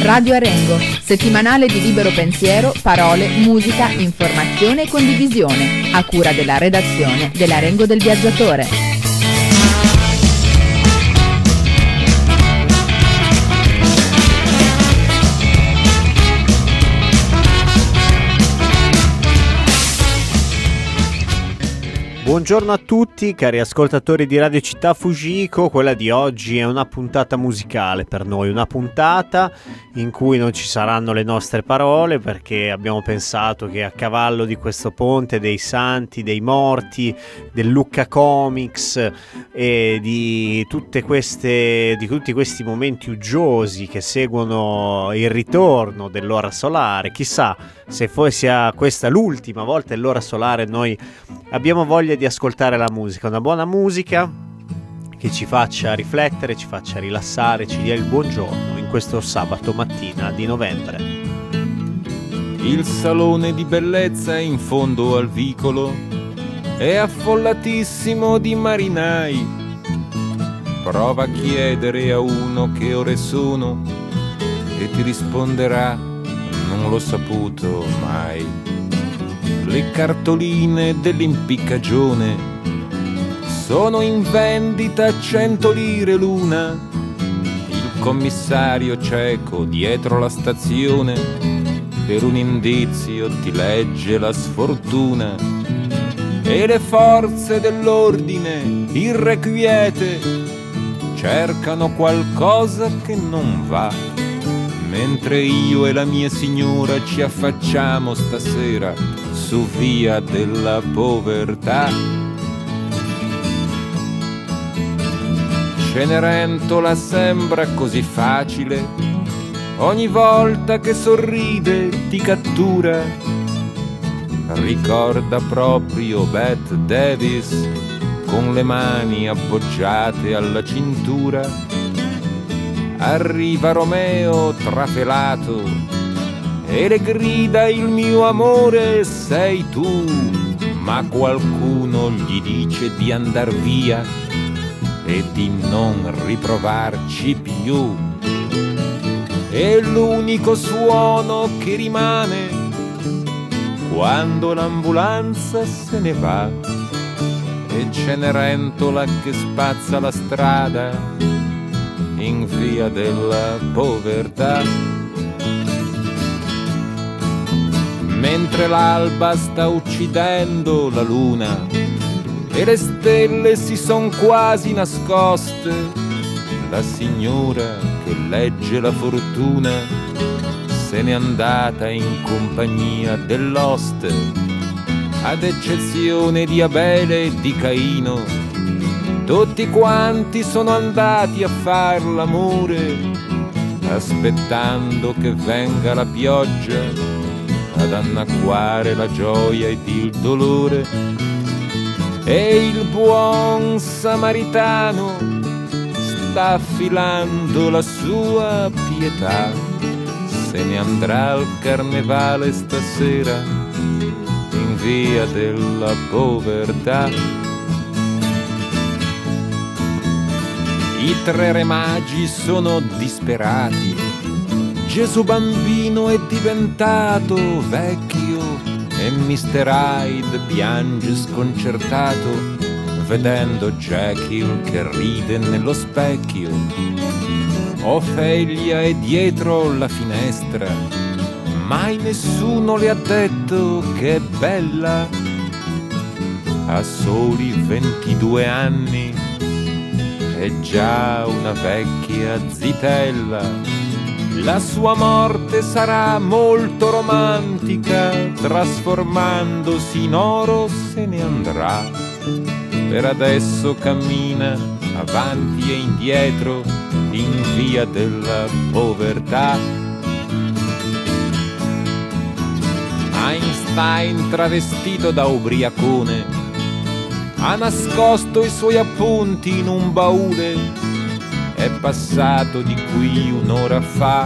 Radio Arengo, settimanale di libero pensiero, parole, musica, informazione e condivisione, a cura della redazione dell'Arengo del Viaggiatore. Buongiorno a tutti cari ascoltatori di Radio Città Fujiko. Quella di oggi è una puntata musicale per noi, una puntata in cui non ci saranno le nostre parole, perché abbiamo pensato che a cavallo di questo ponte dei santi, dei morti, del Lucca Comics e di tutti questi momenti uggiosi che seguono il ritorno dell'ora solare, chissà se sia questa l'ultima volta dell'ora solare, noi abbiamo voglia di ascoltare la musica, una buona musica che ci faccia riflettere, ci faccia rilassare, ci dia il buongiorno in questo sabato mattina di novembre. Il salone di bellezza in fondo al vicolo è affollatissimo di marinai. Prova a chiedere a uno che ore sono e ti risponderà: non l'ho saputo mai. Le cartoline dell'impiccagione sono in vendita a 100 lire l'una. Il commissario cieco dietro la stazione per un indizio ti legge la sfortuna. E le forze dell'ordine irrequiete cercano qualcosa che non va, mentre io e la mia signora ci affacciamo stasera su via della povertà. Cenerentola sembra così facile, ogni volta che sorride ti cattura. Ricorda proprio Bette Davis con le mani appoggiate alla cintura. Arriva Romeo trafelato e le grida: il mio amore sei tu. Ma qualcuno gli dice di andar via e di non riprovarci più. E l'unico suono che rimane quando l'ambulanza se ne va è Cenerentola che spazza la strada in via della povertà. Mentre l'alba sta uccidendo la luna e le stelle si son quasi nascoste, la signora che legge la fortuna se n'è andata in compagnia dell'oste. Ad eccezione di Abele e di Caino, tutti quanti sono andati a far l'amore, aspettando che venga la pioggia ad annacquare la gioia ed il dolore. E il buon samaritano sta affilando la sua pietà, se ne andrà al carnevale stasera in via della povertà. I tre re magi sono disperati, Gesù bambino è diventato vecchio e Mr. Hyde piange sconcertato vedendo Jekyll che ride nello specchio. Ofelia è dietro la finestra, mai nessuno le ha detto che è bella. Ha soli 22 anni, è già una vecchia zitella. La sua morte sarà molto romantica, trasformandosi in oro se ne andrà. Per adesso cammina avanti e indietro in via della povertà. Einstein travestito da ubriacone ha nascosto i suoi appunti in un baule. È passato di qui un'ora fa,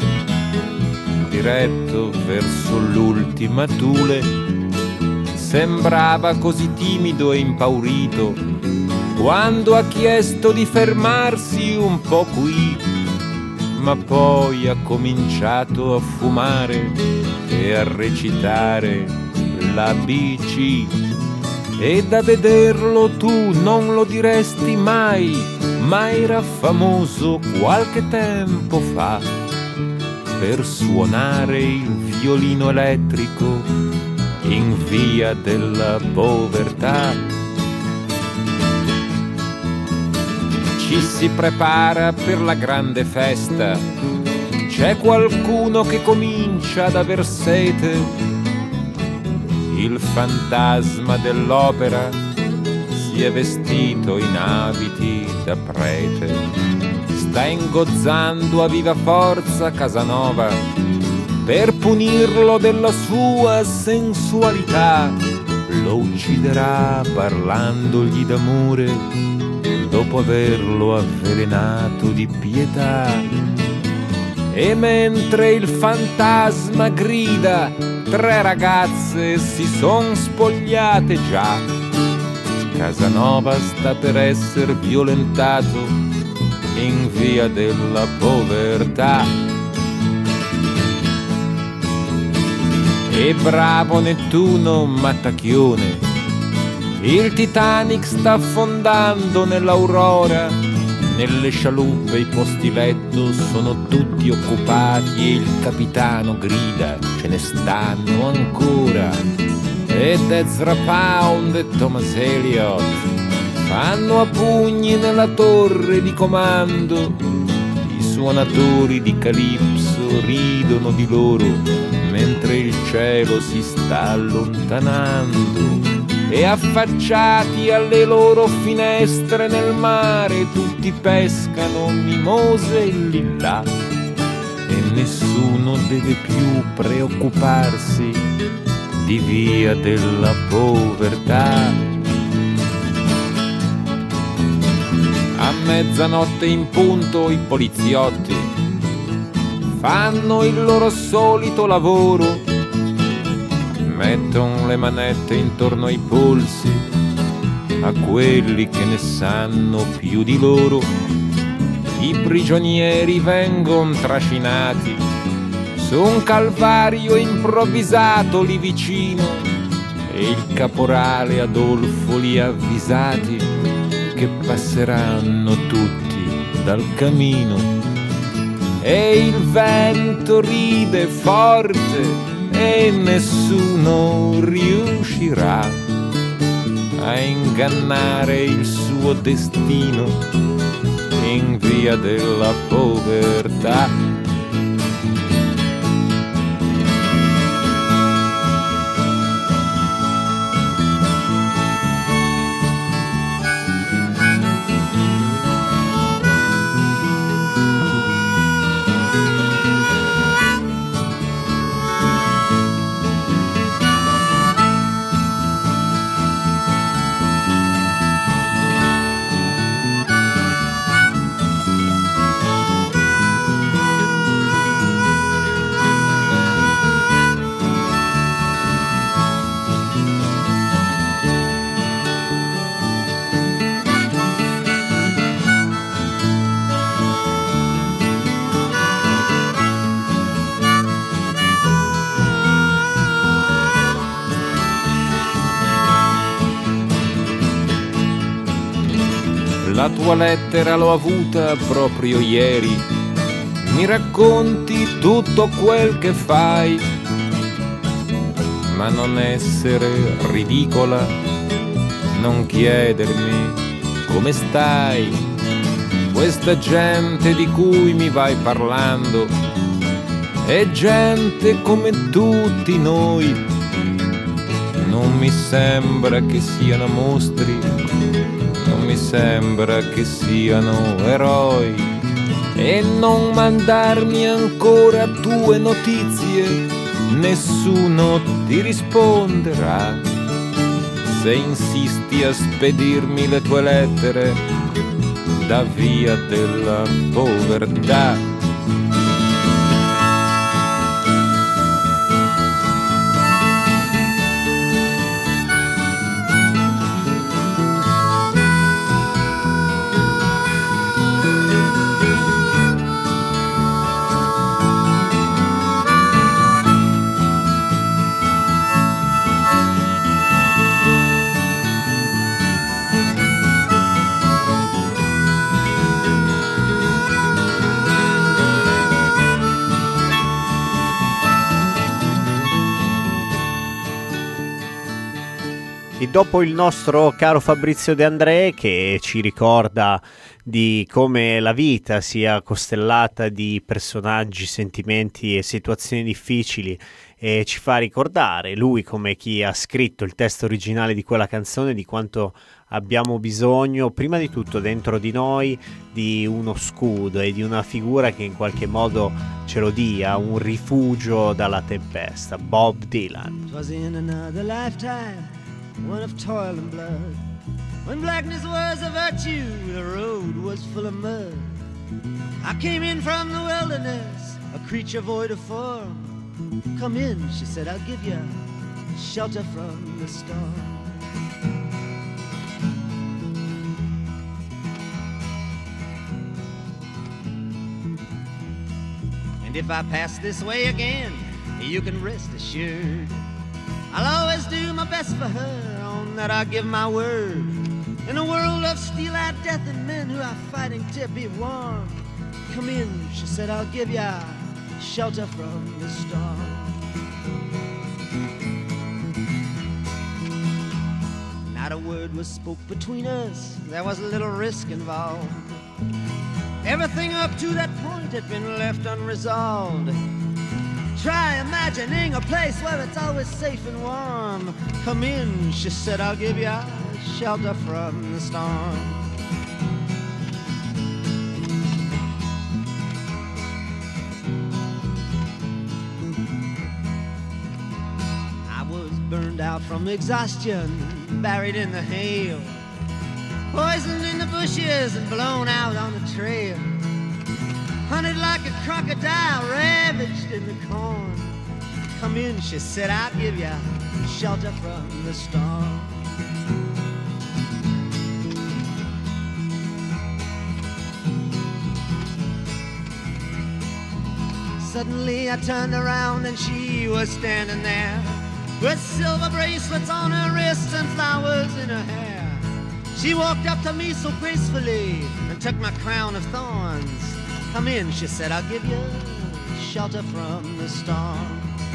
diretto verso l'ultima Thule. Sembrava così timido e impaurito quando ha chiesto di fermarsi un po' qui, ma poi ha cominciato a fumare e a recitare l'ABC. E da vederlo tu non lo diresti mai, ma era famoso qualche tempo fa per suonare il violino elettrico in via della povertà. Ci si prepara per la grande festa, c'è qualcuno che comincia ad aver sete. Il fantasma dell'opera si è vestito in abiti da prete, sta ingozzando a viva forza Casanova per punirlo della sua sensualità. Lo ucciderà parlandogli d'amore dopo averlo avvelenato di pietà. E mentre il fantasma grida, 3 ragazze si son spogliate già. Casanova sta per essere violentato in via della povertà. E bravo Nettuno Mattacchione, il Titanic sta affondando nell'aurora. Nelle scialuppe i posti letto sono tutti occupati e il capitano grida, ce ne stanno ancora. Ed Ezra Pound e Thomas Elliot fanno a pugni nella torre di comando. I suonatori di Calypso ridono di loro mentre il cielo si sta allontanando. E affacciati alle loro finestre nel mare tutti pescano mimose e lillà. E nessuno deve più preoccuparsi di via della povertà. A mezzanotte in punto i poliziotti fanno il loro solito lavoro, mettono le manette intorno ai polsi a quelli che ne sanno più di loro. I prigionieri vengono trascinati su un calvario improvvisato lì vicino e il caporale Adolfo li ha avvisati che passeranno tutti dal camino. E il vento ride forte e nessuno riuscirà a ingannare il suo destino in via della povertà. La tua lettera l'ho avuta proprio ieri, mi racconti tutto quel che fai, ma non essere ridicola, non chiedermi come stai. Questa gente di cui mi vai parlando è gente come tutti noi, non mi sembra che siano mostri, non mi sembra che siano eroi. E non mandarmi ancora tue notizie, nessuno ti risponderà. Se insisti a spedirmi le tue lettere da via della povertà. dopo il nostro caro Fabrizio De André, che ci ricorda di come la vita sia costellata di personaggi, sentimenti e situazioni difficili, e ci fa ricordare, lui come chi ha scritto il testo originale di quella canzone, di quanto abbiamo bisogno, prima di tutto dentro di noi, di uno scudo e di una figura che in qualche modo ce lo dia, un rifugio dalla tempesta. Bob Dylan. 'Twas in another lifetime, one of toil and blood, when blackness was a virtue, the road was full of mud. I came in from the wilderness, a creature void of form. Come in, she said, I'll give you shelter from the storm. And if I pass this way again, you can rest assured I'll always do my best for her, on that I give my word. In a world of steel-eyed death and men who are fighting to be warm, come in, she said, I'll give ya shelter from the storm. Not a word was spoke between us, there was a little risk involved. Everything up to that point had been left unresolved. Try imagining a place where it's always safe and warm. Come in, she said, I'll give you shelter from the storm. I was burned out from exhaustion, buried in the hail, poisoned in the bushes and blown out on the trail. Hunted like a crocodile, ravaged in the corn. Come in, she said, I'll give you shelter from the storm. Suddenly I turned around and she was standing there, with silver bracelets on her wrists and flowers in her hair. She walked up to me so gracefully and took my crown of thorns. Come in, she said, I'll give you shelter from the storm.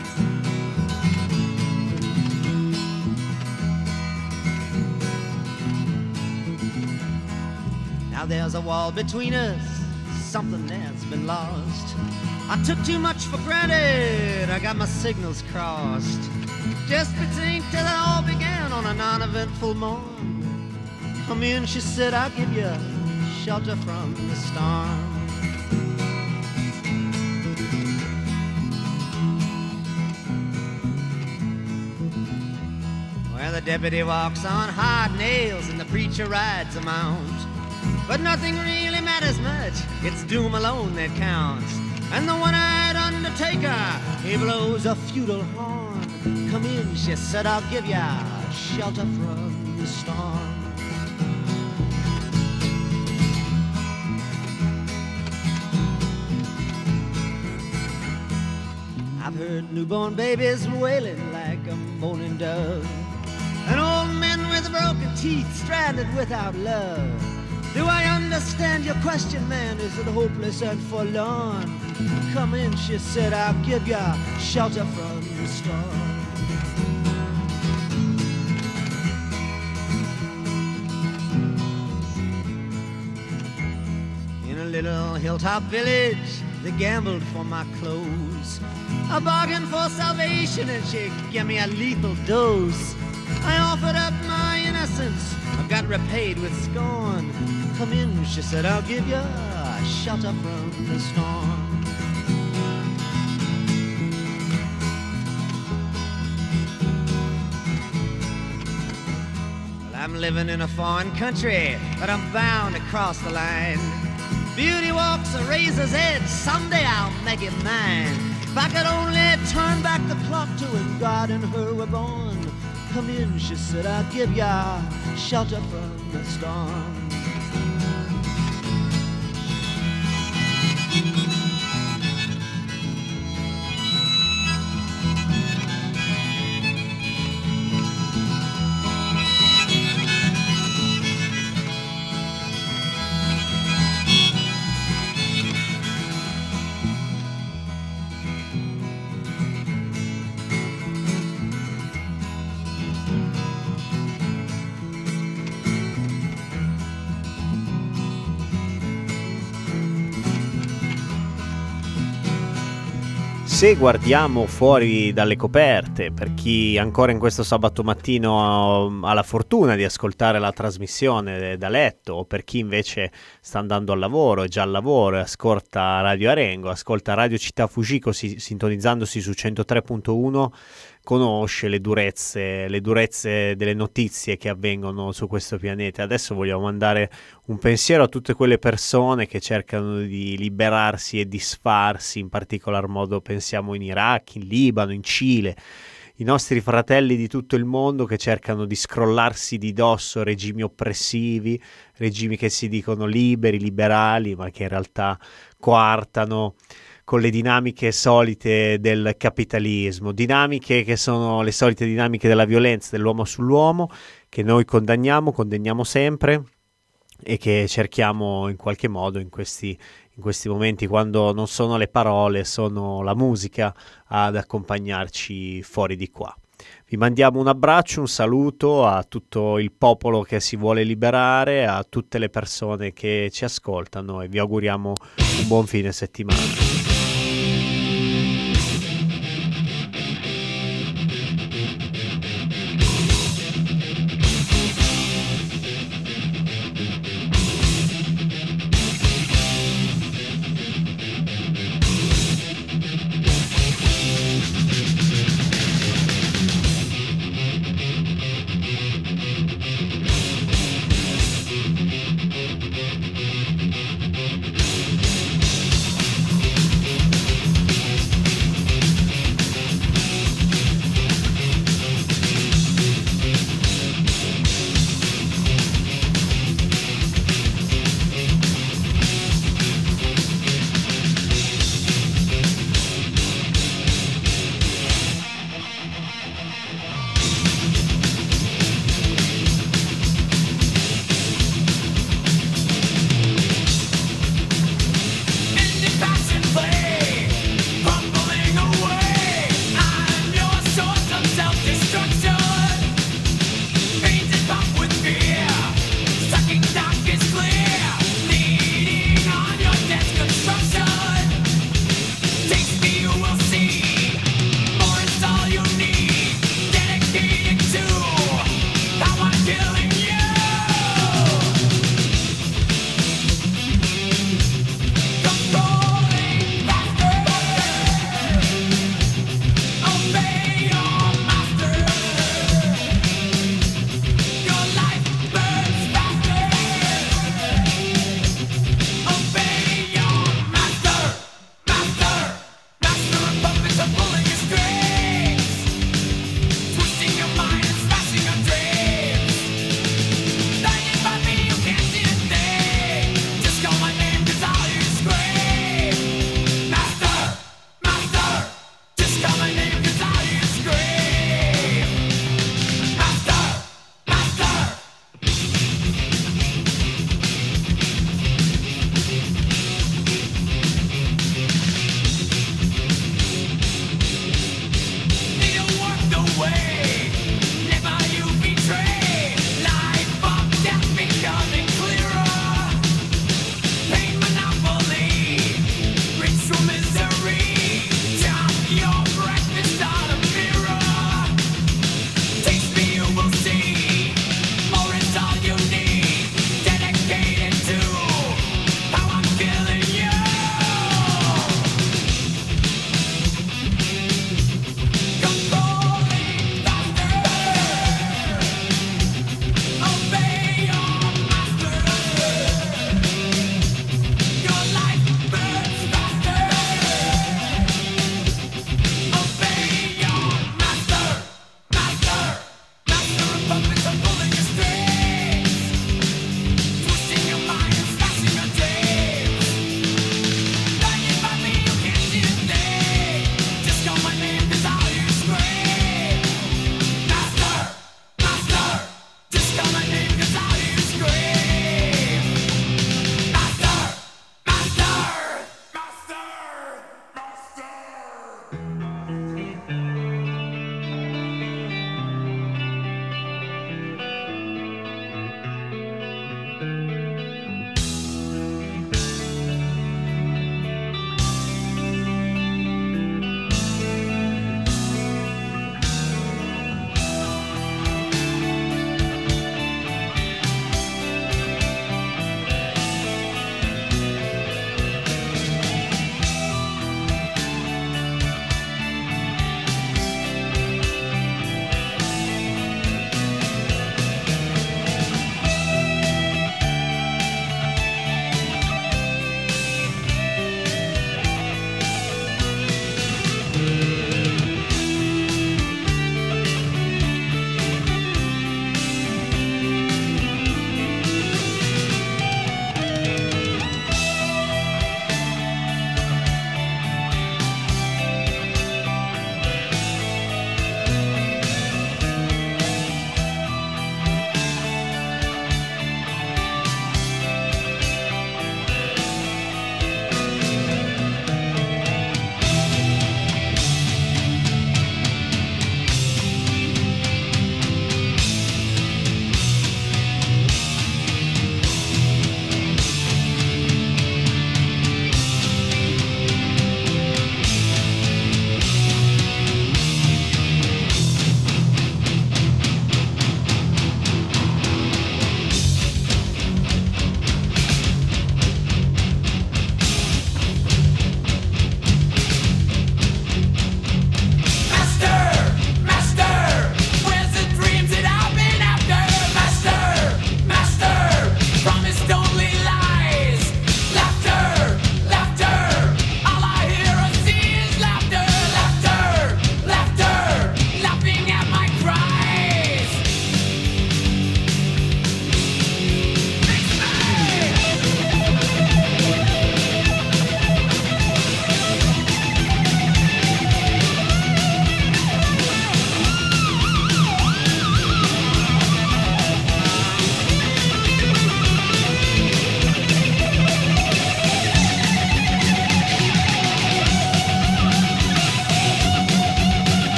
Now there's a wall between us, something that's been lost. I took too much for granted, I got my signals crossed. Just between till it all began on a non-eventful morn. Come in, she said, I'll give you shelter from the storm. Well, the deputy walks on hard nails and the preacher rides a mount. But nothing really matters much, it's doom alone that counts. And the one-eyed undertaker, he blows a feudal horn. Come in, she said, I'll give ya shelter from the storm. I've heard newborn babies wailing like a moaning dove, and old men with broken teeth stranded without love. Do I understand your question, man? Is it hopeless and forlorn? Come in, she said, I'll give ya shelter from the storm. In a little hilltop village, they gambled for my clothes. I bargained for salvation and she gave me a lethal dose. I offered up my innocence, I got repaid with scorn. Come in, she said, I'll give you shelter from the storm. Well, I'm living in a foreign country, but I'm bound to cross the line. Beauty walks a razor's edge, someday I'll make it mine. If I could only turn back the clock to when God and her were born. Come in, she said, I'll give ya shelter from the storm. Se guardiamo fuori dalle coperte, per chi ancora in questo sabato mattino ha la fortuna di ascoltare la trasmissione da letto, o per chi invece sta andando al lavoro, è già al lavoro e ascolta Radio Arengo, ascolta Radio Città Fujiko sintonizzandosi su 103.1, conosce le durezze delle notizie che avvengono su questo pianeta. Adesso vogliamo mandare un pensiero a tutte quelle persone che cercano di liberarsi e disfarsi, in particolar modo pensiamo in Iraq, in Libano, in Cile, i nostri fratelli di tutto il mondo che cercano di scrollarsi di dosso regimi oppressivi, regimi che si dicono liberi, liberali, ma che in realtà coartano con le dinamiche solite del capitalismo, dinamiche che sono le solite dinamiche della violenza dell'uomo sull'uomo, che noi condanniamo sempre e che cerchiamo in qualche modo in questi momenti, quando non sono le parole, sono la musica ad accompagnarci fuori di qua. Vi mandiamo un abbraccio, un saluto a tutto il popolo che si vuole liberare, a tutte le persone che ci ascoltano, e vi auguriamo un buon fine settimana.